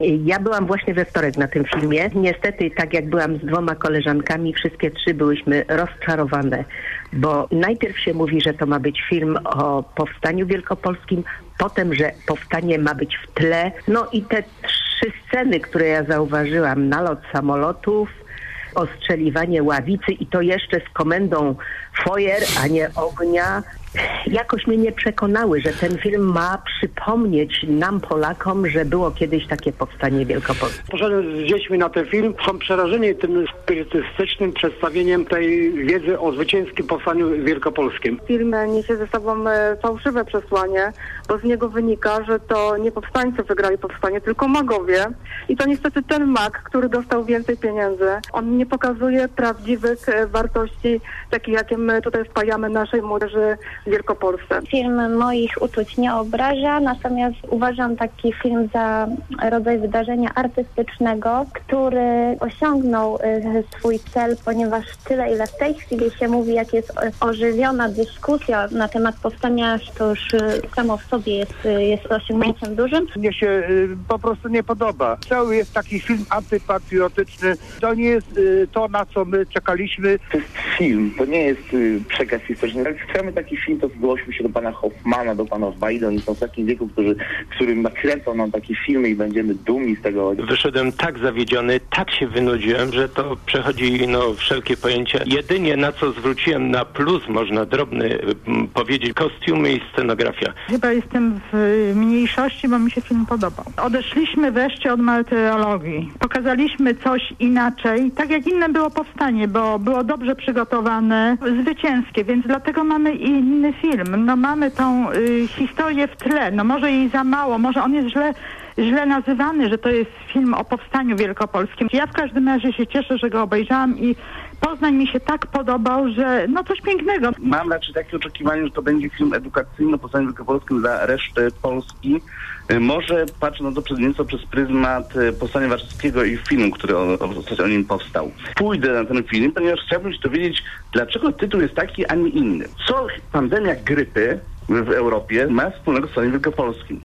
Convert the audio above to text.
Ja byłam właśnie we wtorek na tym filmie. Niestety, tak jak byłam z 2 koleżankami, wszystkie 3 byłyśmy rozczarowane, bo najpierw się mówi, że to ma być film o powstaniu wielkopolskim, potem, że powstanie ma być w tle. No i te 3 sceny, które ja zauważyłam, nalot samolotów, ostrzeliwanie ławicy i to jeszcze z komendą fojer, a nie ognia, jakoś mnie nie przekonały, że ten film ma przypomnieć nam, Polakom, że było kiedyś takie powstanie wielkopolskie. Poszedłem z dziećmi na ten film. Są przerażeni tym spirytystycznym przedstawieniem tej wiedzy o zwycięskim powstaniu wielkopolskim. Film niesie ze sobą fałszywe przesłanie, bo z niego wynika, że to nie powstańcy wygrali powstanie, tylko magowie. I to niestety ten mag, który dostał więcej pieniędzy. On nie pokazuje prawdziwych wartości, takich jakie my tutaj wpajamy naszej młodzieży w Wielkopolsce. Film moich uczuć nie obraża, natomiast uważam taki film za rodzaj wydarzenia artystycznego, który osiągnął swój cel, ponieważ tyle, ile w tej chwili się mówi, jak jest ożywiona dyskusja na temat powstania, to już samo w sobie jest osiągnięciem dużym. Mnie się po prostu nie podoba. Cały jest taki film antypatriotyczny. To nie jest to, na co my czekaliśmy. To jest film, to nie jest przekaz historyczny. Jak chcemy taki film, to zgłośmy się do pana Hoffmana, do pana Wajda. Oni są w takim wieku, którym nakręcą nam takie filmy i będziemy dumni z tego. Wyszedłem tak zawiedziony, tak się wynudziłem, że to przechodzi wszelkie pojęcia. Jedynie na co zwróciłem na plus, można drobny powiedzieć, kostiumy i scenografia. Chyba jestem w mniejszości, bo mi się film podobał. Odeszliśmy wreszcie od martyrologii. Pokazaliśmy coś inaczej, tak jak inne było powstanie, bo było dobrze przygotowane, zwycięskie, więc dlatego mamy inny film. Mamy tą historię w tle. Może jej za mało, może on jest źle nazywany, że to jest film o powstaniu wielkopolskim. Ja w każdym razie się cieszę, że go obejrzałam i Poznań mi się tak podobał, że coś pięknego. Mam raczej takie oczekiwanie, że to będzie film edukacyjny o powstaniu wielkopolskim dla reszty Polski. Może patrzę na to nieco przez pryzmat powstania warszawskiego i filmu, który o nim powstał. Pójdę na ten film, ponieważ chciałbym się dowiedzieć, dlaczego tytuł jest taki, a nie inny. Co pandemia grypy w Europie ma wspólnego z powstaniem wielkopolskim?